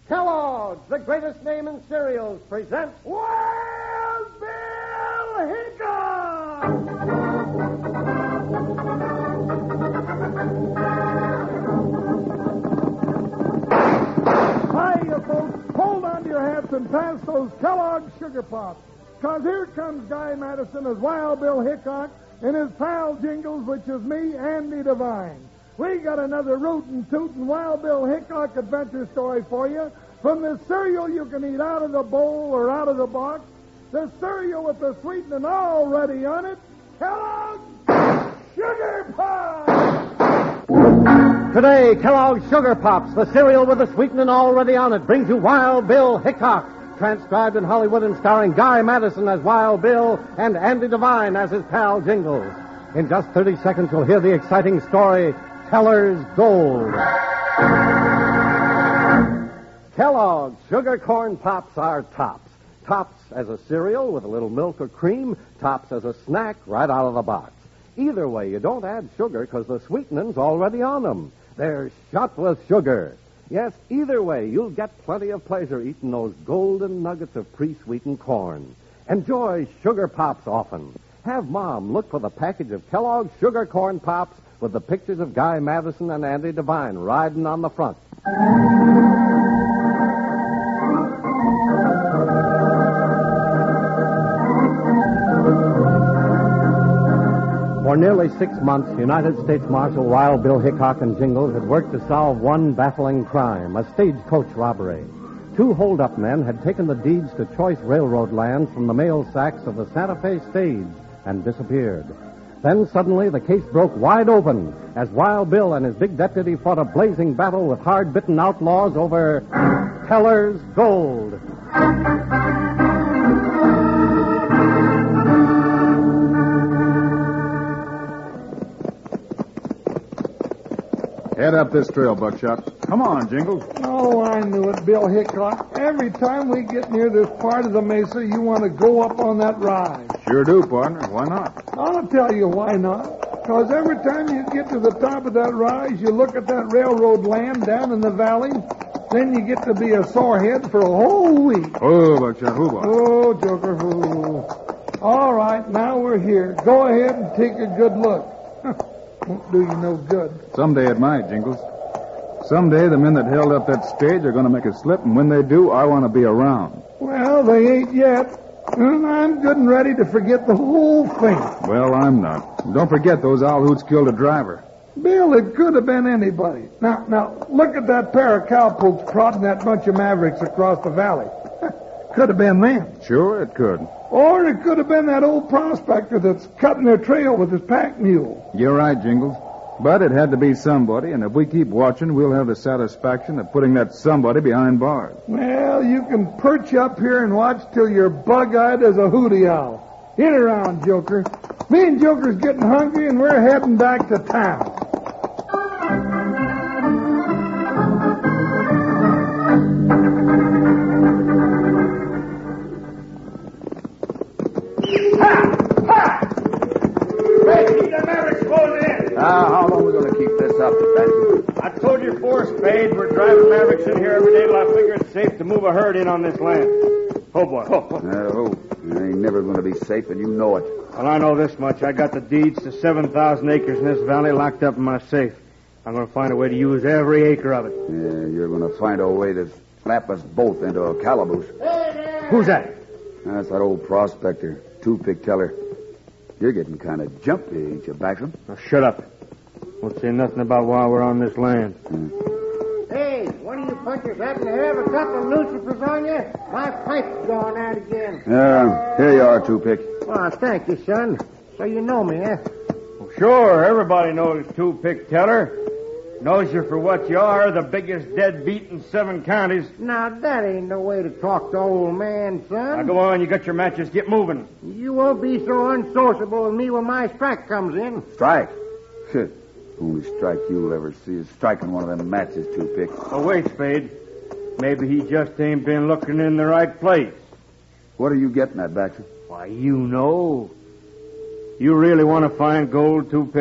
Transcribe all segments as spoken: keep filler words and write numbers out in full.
Kellogg's, the greatest name in cereals, presents Wild Bill Hickok! Hiya, folks. Hold on to your hats and pass those Kellogg's Sugar Pops. Because here comes Guy Madison as Wild Bill Hickok and his pal Jingles, which is me, Andy Devine. We got another rootin' tootin' Wild Bill Hickok adventure story for you. From the cereal you can eat out of the bowl or out of the box, the cereal with the sweetening already on it, Kellogg's Sugar Pops! Today, Kellogg's Sugar Pops, the cereal with the sweetening already on it, brings you Wild Bill Hickok, transcribed in Hollywood and starring Guy Madison as Wild Bill and Andy Devine as his pal Jingles. In just thirty seconds, you'll hear the exciting story, Teller's Gold. Kellogg's Sugar Corn Pops are tops. Tops as a cereal with a little milk or cream, tops as a snack right out of the box. Either way, you don't add sugar because the sweetening's already on them. They're shot with sugar. Yes, either way, you'll get plenty of pleasure eating those golden nuggets of pre-sweetened corn. Enjoy Sugar Pops often. Have Mom look for the package of Kellogg's Sugar Corn Pops with the pictures of Guy Madison and Andy Devine riding on the front. For nearly six months, United States Marshal Wild Bill Hickok and Jingles had worked to solve one baffling crime, a stagecoach robbery. Two hold-up men had taken the deeds to choice railroad lands from the mail sacks of the Santa Fe stage and disappeared. Then suddenly the case broke wide open as Wild Bill and his big deputy fought a blazing battle with hard-bitten outlaws over Teller's Gold. Head up this trail, Buckshot. Come on, Jingles. Oh, I knew it, Bill Hickok. Every time we get near this part of the mesa, you want to go up on that rise. Sure do, partner. Why not? I'll tell you why not. Because every time you get to the top of that rise, you look at that railroad land down in the valley, then you get to be a sorehead for a whole week. Oh, Buckshot, who boy? Oh, Joker, who? All right, now we're here. Go ahead and take a good look. Won't do you no good. Someday it might, Jingles. Someday the men that held up that stage are going to make a slip, and when they do, I want to be around. Well, they ain't yet. And I'm good and ready to forget the whole thing. Well, I'm not. Don't forget those owl hoots killed a driver. Bill, it could have been anybody. Now, now, look at that pair of cowpokes prodding that bunch of mavericks across the valley. Could have been them. Sure, it could. Or it could have been that old prospector that's cutting their trail with his pack mule. You're right, Jingles. But it had to be somebody, and if we keep watching, we'll have the satisfaction of putting that somebody behind bars. Well, you can perch up here and watch till you're bug-eyed as a hooty owl. Get around, Joker. Me and Joker's getting hungry, and we're heading back to town. Now, how long are we going to keep this up, Benson? I told you four, Spade. We're driving Mavericks in here every day till I figure it's safe to move a herd in on this land. Oh, boy. Oh, oh. No, it ain't never going to be safe, and you know it. Well, I know this much. I got the deeds to seven thousand acres in this valley locked up in my safe. I'm going to find a way to use every acre of it. Yeah, you're going to find a way to slap us both into a calaboose. Who's that? That's that old prospector, Two-Pick Teller. You're getting kind of jumpy, ain't you, Baxter? Now, shut up. Won't say nothing about why we're on this land. Hmm. Hey, one of you punchers happen to have a couple of lucifers on you? My pipe's going out again. Uh, here you are, Two-Pick. Oh, thank you, son. So you know me, eh? Well, sure, everybody knows Two-Pick Teller. Knows you for what you are, the biggest deadbeat in seven counties. Now, that ain't no way to talk to old man, son. Now, go on, you got your matches. Get moving. You won't be so unsociable with me when my strike comes in. Strike? Only strike you'll ever see is striking one of them matches, Two-Pick. Oh, wait, Spade. Maybe he just ain't been looking in the right place. What are you getting at, Baxter? Why, you know. You really want to find gold, Two-Pick?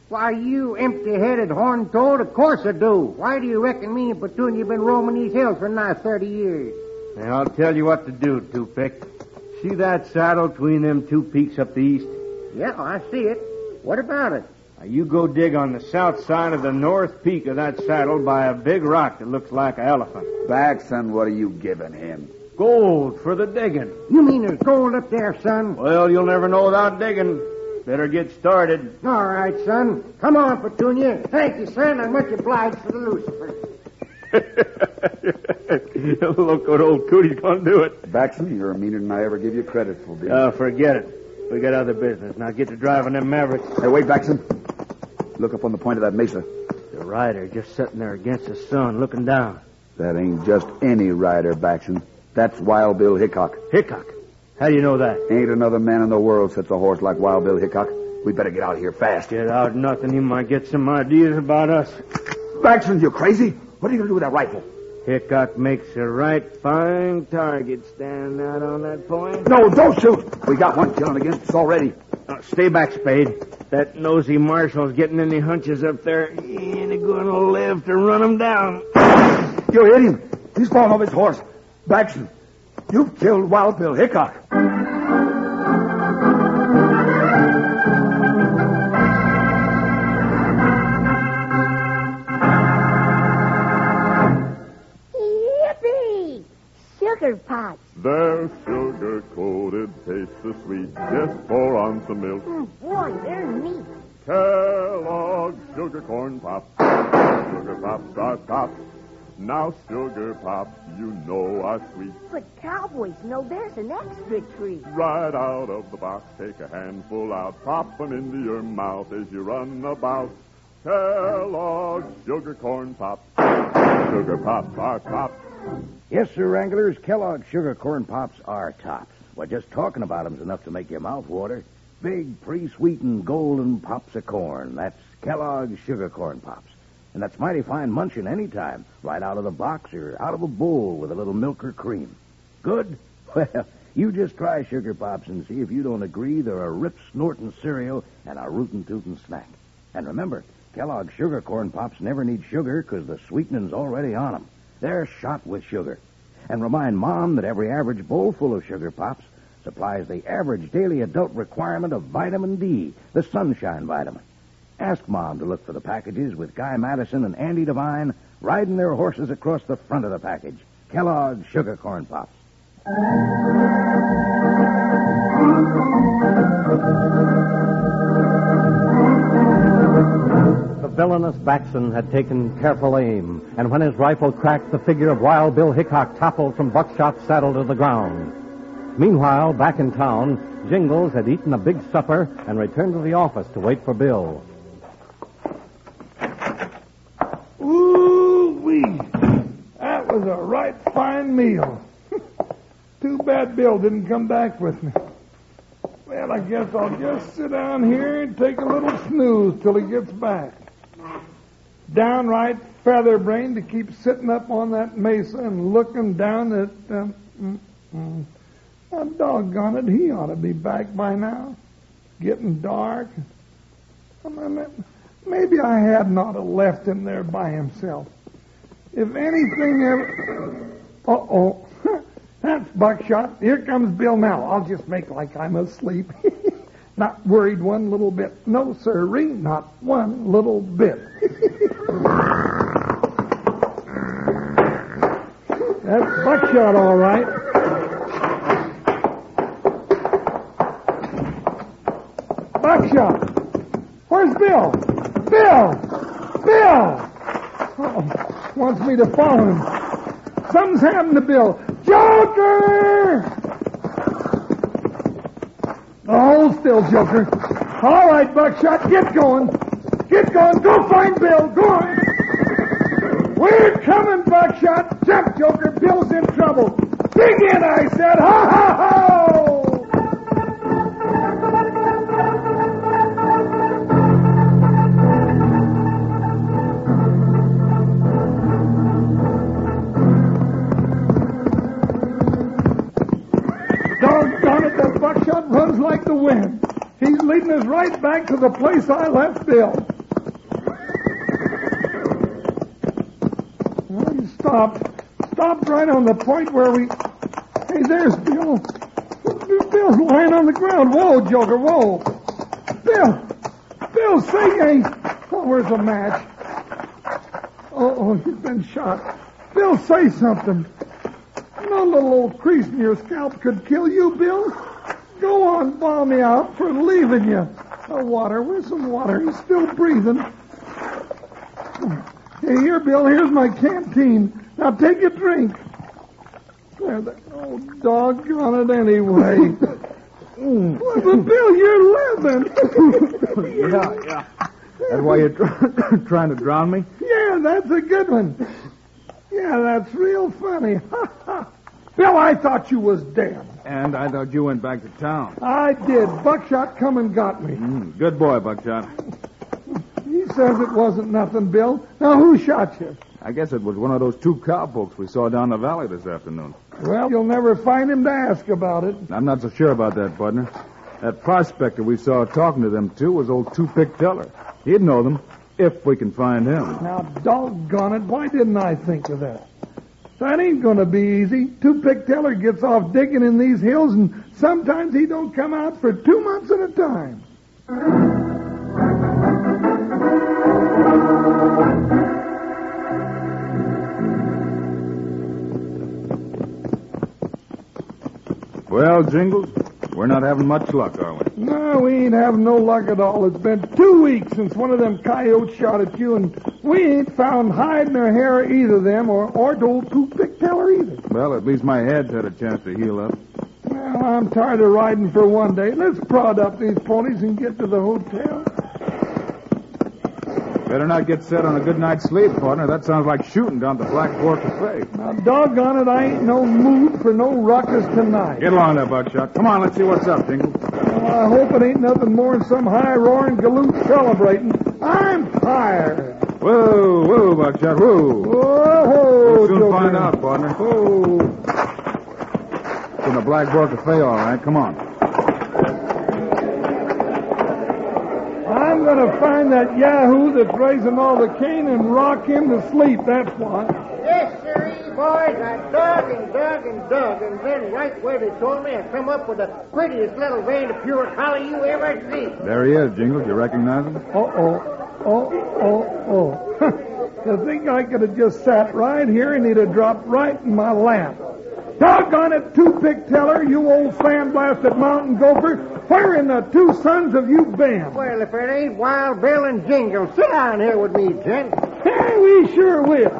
Why, you empty-headed horn-toad, of course I do. Why do you reckon me and Petunia been roaming these hills for nigh thirty years? And I'll tell you what to do, Two-Pick. See that saddle between them two peaks up the east? Yeah, I see it. What about it? Now, you go dig on the south side of the north peak of that saddle by a big rock that looks like an elephant. Back, son, what are you giving him? Gold for the digging. You mean there's gold up there, son? Well, you'll never know without digging. Better get started. All right, son. Come on, Petunia. Thank you, son. I'm much obliged for the Lucifer. Look what old Cootie's going to do it. Baxton, you're meaner than I ever give you credit for, Bill. Uh, forget it. We got other business. Now get to driving them Mavericks. Hey, wait, Baxton. Look up on the point of that mesa. The rider just sitting there against the sun, looking down. That ain't just any rider, Baxton. That's Wild Bill Hickok. Hickok? How do you know that? Ain't another man in the world sets a horse like Wild Bill Hickok. We better get out of here fast. Get out nothing. He might get some ideas about us. Baxton, you crazy? What are you going to do with that rifle? Hickok makes a right fine target standing out on that point. No, don't shoot. We got one killing against us already. Uh, stay back, Spade. That nosy marshal's getting any hunches up there. He ain't going to live to run him down. You hit him. He's fallen off his horse. Baxton, you've killed Wild Bill Hickok. Yippee! Sugar pots. They're sugar-coated, taste so sweet. Just pour on some milk. Mm, boy, they're neat. Kellogg's Sugar Corn Pops. Sugar Pops are tops. Now Sugar Pops, you know are sweet. But cowboys know there's an extra treat. Right out of the box, take a handful out. Pop 'em into your mouth as you run about. Kellogg's Sugar Corn Pops. Sugar Pops are tops. Yes, sir, Wranglers. Kellogg's Sugar Corn Pops are tops. Well, just talking about them's enough to make your mouth water. Big, pre-sweetened, golden pops of corn. That's Kellogg's Sugar Corn Pops. And that's mighty fine munching any time, right out of the box or out of a bowl with a little milk or cream. Good? Well, you just try Sugar Pops and see if you don't agree they're a rip-snorting cereal and a rootin'-tootin' snack. And remember, Kellogg's Sugar Corn Pops never need sugar because the sweetening's already on them. They're shot with sugar. And remind Mom that every average bowl full of Sugar Pops supplies the average daily adult requirement of vitamin D, the sunshine vitamin. Ask Mom to look for the packages with Guy Madison and Andy Devine riding their horses across the front of the package. Kellogg's Sugar Corn Pops. The villainous Baxton had taken careful aim, and when his rifle cracked, the figure of Wild Bill Hickok toppled from Buckshot's saddle to the ground. Meanwhile, back in town, Jingles had eaten a big supper and returned to the office to wait for Bill. Ooh-wee. That was a right fine meal. Too bad Bill didn't come back with me. Well, I guess I'll just sit down here and take a little snooze till he gets back. Downright featherbrained to keep sitting up on that mesa and looking down at... Um, mm, mm. Oh, doggone it, he ought to be back by now. Getting dark. I mean, maybe I hadn't ought to left him there by himself. If anything ever... Uh-oh. That's Buckshot. Here comes Bill now. I'll just make like I'm asleep. Not worried one little bit. No, sirree, not one little bit. That's Buckshot, all right. Buckshot! Where's Bill? Bill! Bill! Uh-oh. Wants me to follow him. Something's happened to Bill. Joker! Oh, hold still, Joker. All right, Buckshot, get going. Get going. Go find Bill. Go on. We're coming, Buckshot. Jump, Joker. Bill's in trouble. Dig in, I said. Ha, ha, ho! Doggone it, that Buckshot runs like the wind. He's leading us right back to the place I left Bill. Stop. Stop right on the point where we... Hey, there's Bill. Bill's lying on the ground. Whoa, Joker, whoa. Bill. Bill, say ain't... Oh, where's the match? Oh, oh, he's been shot. Bill, say something. No little old crease in your scalp could kill you, Bill. Go on, bawl me out for leaving you. Oh, water. Where's some water? He's still breathing. Hey, here, Bill. Here's my canteen. Now take a drink. There, there. Oh, doggone it anyway. Mm. Well, but Bill, you're living. yeah, yeah. That's why you're try- trying to drown me? Yeah, that's a good one. Yeah, that's real funny. Bill, I thought you was dead. And I thought you went back to town. I did. Buckshot come and got me. Mm, good boy, Buckshot. He says it wasn't nothing, Bill. Now, who shot you? I guess it was one of those two cowpokes we saw down the valley this afternoon. Well, you'll never find him to ask about it. I'm not so sure about that, partner. That prospector we saw talking to them two was old Two-Pick Teller. He'd know them, if we can find him. Now, doggone it, why didn't I think of that? That ain't going to be easy. Two-Pick Teller gets off digging in these hills, and sometimes he don't come out for two months at a time. Well, Jingles, we're not having much luck, are we? No, we ain't having no luck at all. It's been two weeks since one of them coyotes shot at you, and we ain't found hide nor hair of either of them, or, or old Two-Pick Teller either. Well, at least my head's had a chance to heal up. Well, I'm tired of riding for one day. Let's prod up these ponies and get to the hotel. Better not get set on a good night's sleep, partner. That sounds like shooting down at the Black Boar Cafe. Now, doggone it, I ain't no mood for no ruckus tonight. Get along there, Buckshot. Come on, let's see what's up, Jingle. Well, I hope it ain't nothing more than some high-roaring galoot celebrating. I'm tired. Whoa, whoa, Buckshot, whoa. Whoa, whoa, We'll soon Joker. find out, partner. Whoa. It's in the Black Boar Cafe, all right. Come on. I'm going to find that yahoo that's raising all the cane and rock him to sleep, that's what. Yes, sirree, boys. I dug and dug and dug, and then right where they told me, I come up with the prettiest little vein of pure collie you ever see. There he is, Jingles. You recognize him? Uh-oh. Oh, oh, oh. You think I could have just sat right here and he'd have dropped right in my lap. Doggone it, Two-Pick Teller, you old sandblasted mountain gopher. Where in the two sons have you been? Well, if it ain't Wild Bill and Jingle, sit down here with me, gent. Hey, we sure will.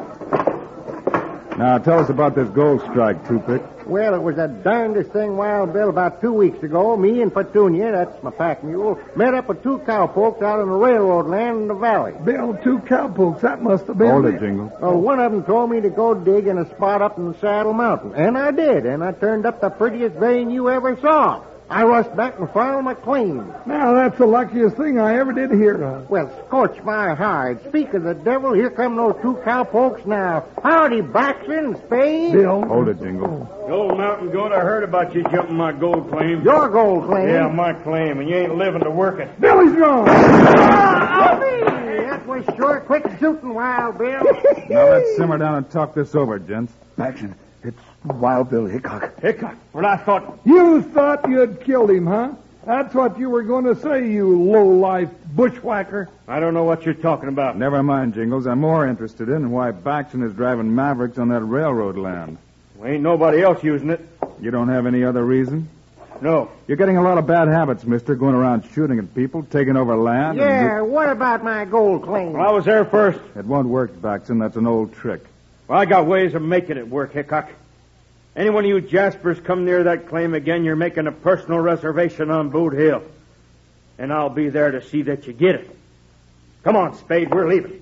Now, tell us about this gold strike, Two-Pick. Well, it was the darndest thing, Wild Bill. About two weeks ago, me and Petunia, that's my pack mule, met up with two cowpokes out on the railroad land in the valley. Bill, two cowpokes, that must have been... Hold it, Jingle. Well, one of them told me to go dig in a spot up in the Saddle Mountain. And I did, and I turned up the prettiest vein you ever saw. I rushed back and found my claim. Now, that's the luckiest thing I ever did hear of. Well, scorch my hide. Speak of the devil, here come those two cowpokes now. Howdy, Baxter and Spade. Bill. Hold it, Jingle. The old mountain goat, I heard about you jumping my gold claim. Your gold claim. Yeah, my claim, and you ain't living to work it. Billy's gone. Ah, I'll be. That was sure quick shooting, Wild Bill. Now, let's simmer down and talk this over, gents. Action. It's Wild Bill Hickok. Hickok, well, I thought... You thought you'd killed him, huh? That's what you were going to say, you low-life bushwhacker. I don't know what you're talking about. Never mind, Jingles. I'm more interested in why Baxton is driving Mavericks on that railroad land. Well, ain't nobody else using it. You don't have any other reason? No. You're getting a lot of bad habits, mister, going around shooting at people, taking over land. Yeah, what about my gold claim? Well, I was there first. And... It won't work, Baxton. That's an old trick. Well, I got ways of making it work, Hickok. Any one of you Jaspers come near that claim again, you're making a personal reservation on Boot Hill. And I'll be there to see that you get it. Come on, Spade, we're leaving.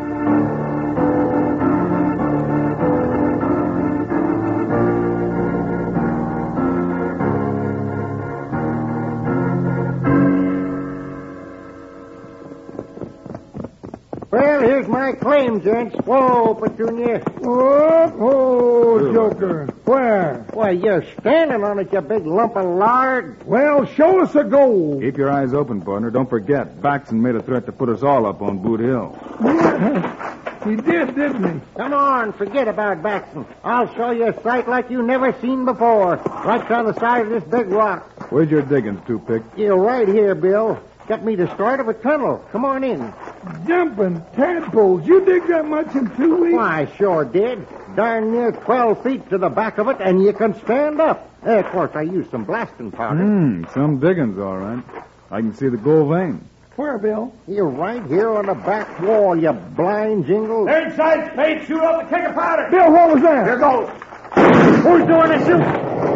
Well, here's my claim, gents. Whoa, Petunia. Oh, oh, Joker. Where? Why, you're standing on it, you big lump of lard. Well, show us the gold. Keep your eyes open, partner. Don't forget, Baxton made a threat to put us all up on Boot Hill. He did, didn't he? Come on, forget about Baxton. I'll show you a sight like you never seen before. Right on the side of this big rock. Where's your diggings, Two-Pick? You're right here, Bill. Got me the start of a tunnel. Come on in. Jumping tadpoles. You dig that much in two weeks? Why, I sure did. Darn near twelve feet to the back of it, and you can stand up. Uh, of course, I used some blasting powder. Hmm, some diggings, all right. I can see the gold vein. Where, Bill? You're right here on the back wall, you blind jingle. They're inside, Spade. Shoot up the keg of powder. Bill, what was that? Here goes. Who's doing this shooting?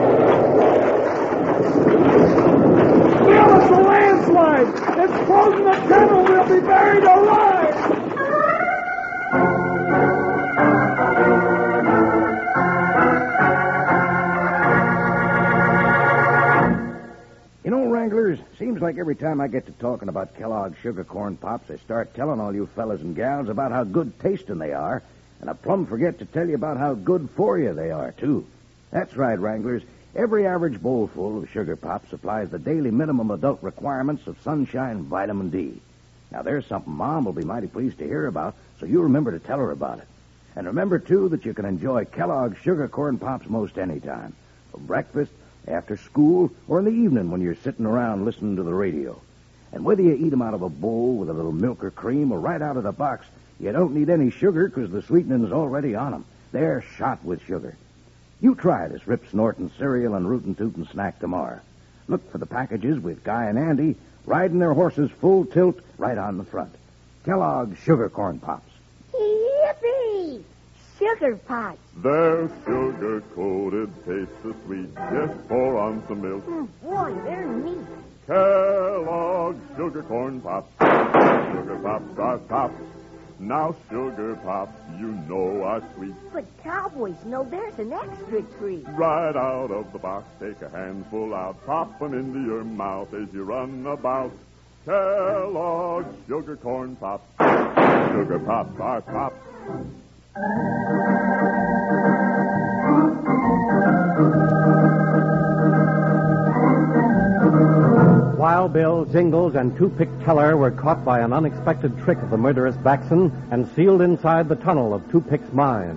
Bill, it's a landslide. It's closing the tunnel. We'll be buried alive. You know, Wranglers, seems like every time I get to talking about Kellogg's Sugar Corn Pops, I start telling all you fellas and gals about how good tasting they are, and I plumb forget to tell you about how good for you they are, too. That's right, Wranglers. Every average bowlful of Sugar Pops supplies the daily minimum adult requirements of sunshine vitamin D. Now, there's something Mom will be mighty pleased to hear about, so you remember to tell her about it. And remember, too, that you can enjoy Kellogg's Sugar Corn Pops most any time. For breakfast, after school, or in the evening when you're sitting around listening to the radio. And whether you eat them out of a bowl with a little milk or cream or right out of the box, you don't need any sugar because the sweetening's already on them. They're shot with sugar. You try this Rip Snortin' cereal and Rootin' Tootin' snack tomorrow. Look for the packages with Guy and Andy riding their horses full tilt right on the front. Kellogg's Sugar Corn Pops. Yippee! Sugar Pots. They're sugar-coated, taste so sweet. Just pour on some milk. Mm, boy, they're neat. Kellogg's Sugar Corn Pops. Sugar Pops are tops. Now Sugar Pops, you know are sweet. But cowboys know there's an extra treat. Right out of the box, take a handful out. Pop 'em into your mouth as you run about. Kellogg's Sugar Corn Pops. Sugar Pops are tops. Wild Bill, Jingles, and Two-Pick Teller were caught by an unexpected trick of the murderous Baxton and sealed inside the tunnel of Two-Pick's mine.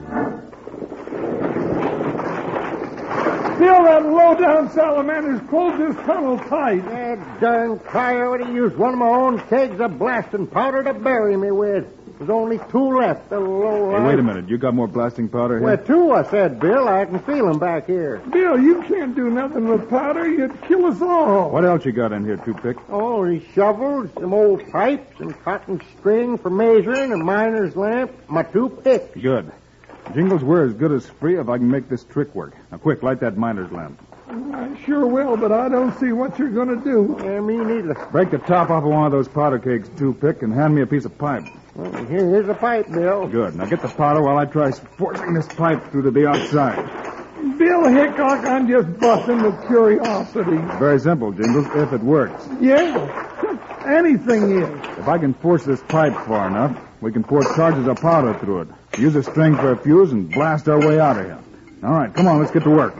Bill, that low-down salamander's closed this tunnel tight. That darn coyote used one of my own kegs of blasting powder to bury me with. There's only two left, the low Hey, wait a minute. You got more blasting powder here? Well, two, I said, Bill. I can feel them back here. Bill, you can't do nothing with powder. You'd kill us all. What else you got in here, Two-Pick? Oh, these shovels, some old pipes, and cotton string for measuring, a miner's lamp, my two picks. Good. Jingles, we're as good as free if I can make this trick work. Now, quick, light that miner's lamp. I sure will, but I don't see what you're going to do. Yeah, me neither. Break the top off of one of those powder kegs, Two-Pick, and hand me a piece of pipe. Well, here, here's a pipe, Bill. Good. Now get the powder while I try forcing this pipe through to the outside. Bill Hickok, I'm just busting with curiosity. Very simple, Jingles, if it works. Yeah, anything is. If I can force this pipe far enough, we can pour charges of powder through it. Use a string for a fuse and blast our way out of here. All right, come on, let's get to work.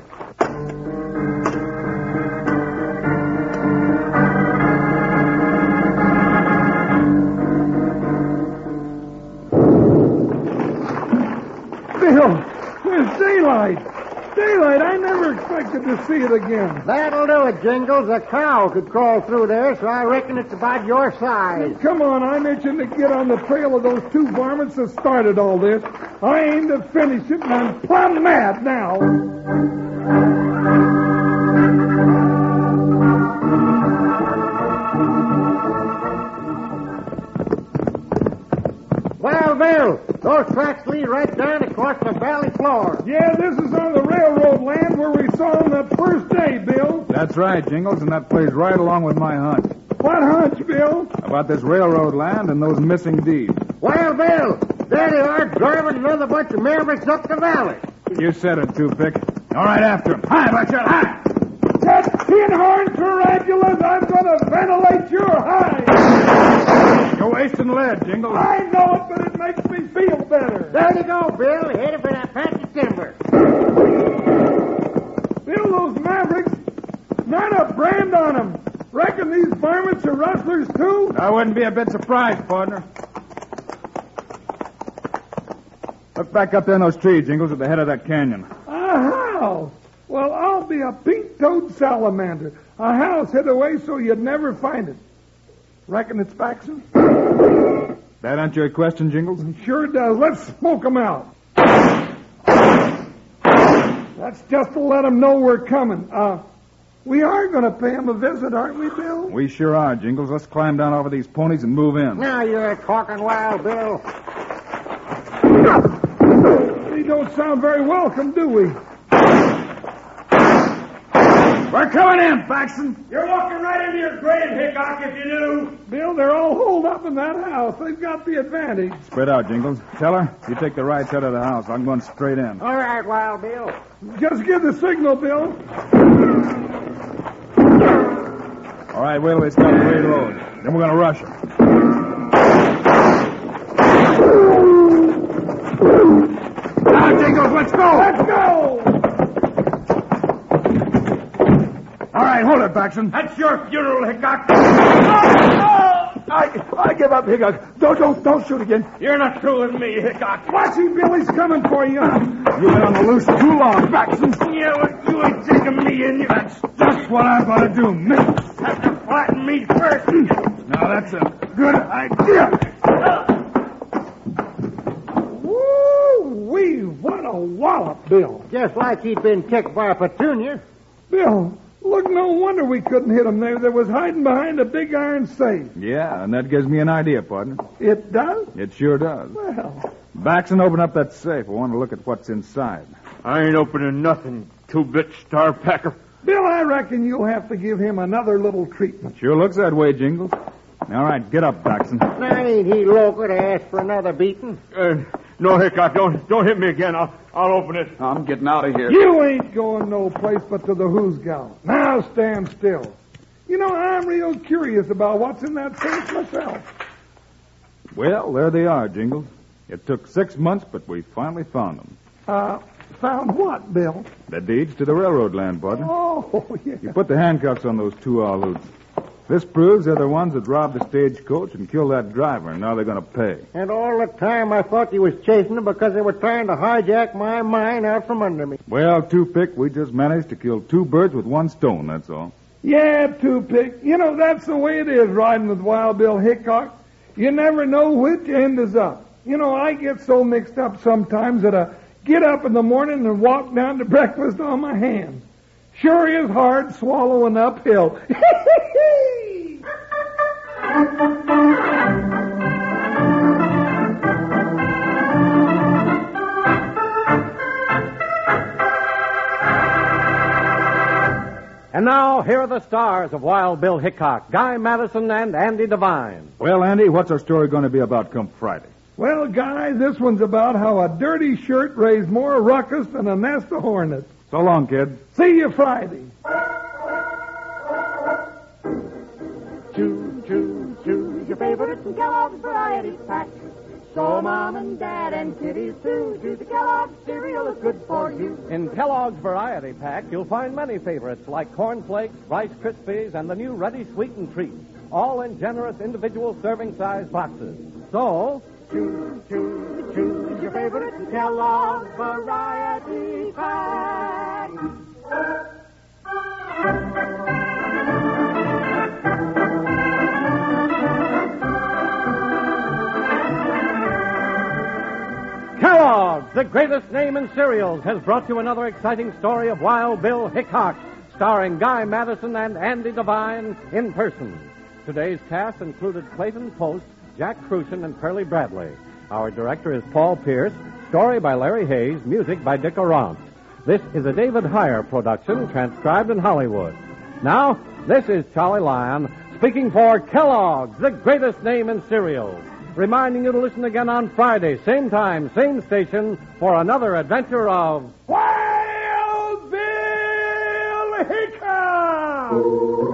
Bill, there's daylight. Daylight, I never expected to see it again. That'll do it, Jingles. A cow could crawl through there, so I reckon it's about your size. Come on, I'm itching to get on the trail of those two varmints that started all this. I aim to finish it, and I'm plumb mad now. Well, Bill, those tracks lead right down across the valley floor. Yeah, this is on the railroad land where we saw them that first day, Bill. That's right, Jingles, and that plays right along with my hunch. What hunch, Bill? About this railroad land and those missing deeds. Well, Bill, there they are driving another bunch of mavericks up the valley. You said it, Two-Pick. All right, after him. Hi, Buckshot, hi! That tin-horn tarantulas, I'm going to ventilate your hide. You're wasting lead, Jingles. I know it, but it makes me feel better. There you go, Bill, headed for that patch of timber. Bill, those mavericks, not a brand on them. Reckon these varmints are rustlers, too? I wouldn't be a bit surprised, partner. Look back up there in those trees, Jingles, at the head of that canyon. A house? Well, I'll be a pink-toed salamander. A house hid away so you'd never find it. Reckon it's Baxton? That answer your question, Jingles? Sure does. Let's smoke 'em out. That's just to let 'em know we're coming. Uh, we are going to pay 'em a visit, aren't we, Bill? We sure are, Jingles. Let's climb down off of these ponies and move in. Now you're talking Wild Bill. We don't sound very welcome, do we? We're coming in, Baxton. You're walking right into your grave, Hickok, if you knew. Bill, they're all holed up in that house. They've got the advantage. Spread out, Jingles. Teller, you take the right side of the house. I'm going straight in. All right, Wild Bill. Just give the signal, Bill. All right, wait till they start to reload. Then we're going to rush them. Now, Jingles, let's go. Let's go. All right, hold it, Baxton. That's your funeral, Hickok. I, I give up, Hickok. Don't, don't, don't shoot again. You're not through with me, Hickok. Watch him, Billy's coming for you. You've been on the loose too long, Baxton. Yeah, well, you ain't taking me in. You That's just what I'm going to do, miss. have to flatten me first. Now, that's a good idea. Woo-wee, what a wallop, Bill. Just like he'd been kicked by a petunia. Bill, look, no wonder we couldn't hit him there. They was hiding behind a big iron safe. Yeah, and that gives me an idea, partner. It does? It sure does. Well, Baxton, open up that safe. I want to look at what's inside. I ain't opening nothing, two-bit star packer. Bill, I reckon you'll have to give him another little treatment. Sure looks that way, Jingles. All right, get up, Baxton. Now, ain't he loco to ask for another beating? Uh, no, Hickok, don't don't hit me again. I'll I'll open it. I'm getting out of here. You ain't going no place but to the Who's Gal. Now stand still. You know, I'm real curious about what's in that safe myself. Well, there they are, Jingles. It took six months, but we finally found them. Uh, found what, Bill? The deeds to the railroad land, partner. Oh, yeah. You put the handcuffs on those two Aleuts. This proves they're the ones that robbed the stagecoach and killed that driver, and now they're going to pay. And all the time I thought you was chasing them because they were trying to hijack my mine out from under me. Well, Two-Pick, we just managed to kill two birds with one stone, that's all. Yeah, Two-Pick. You know, that's the way it is riding with Wild Bill Hickok. You never know which end is up. You know, I get so mixed up sometimes that I get up in the morning and walk down to breakfast on my hands. Sure is hard swallowing uphill. And now, here are the stars of Wild Bill Hickok, Guy Madison and Andy Devine. Well, Andy, what's our story going to be about come Friday? Well, guys, this one's about how a dirty shirt raised more ruckus than a nest of hornets. So long, kid. See you Friday. Choo, choo, choose your favorite Kellogg's Variety Pack. So Mom and Dad and kiddies too. Choose the Kellogg's cereal is good for you. In Kellogg's Variety Pack, you'll find many favorites like Corn Flakes, Rice Krispies, and the new Ready Sweetened Treats, all in generous individual serving size boxes. So, Choose, choose, choose your favorite Kellogg's Variety Pack. Kellogg's, the greatest name in cereals, has brought you another exciting story of Wild Bill Hickok, starring Guy Madison and Andy Devine in person. Today's cast included Clayton Post, Jack Crucian, and Curly Bradley. Our director is Paul Pierce. Story by Larry Hayes. Music by Dick Arant. This is a David Heyer production, transcribed in Hollywood. Now, this is Charlie Lyon speaking for Kellogg's, the greatest name in cereals, reminding you to listen again on Friday, same time, same station, for another adventure of Wild Bill Hickok!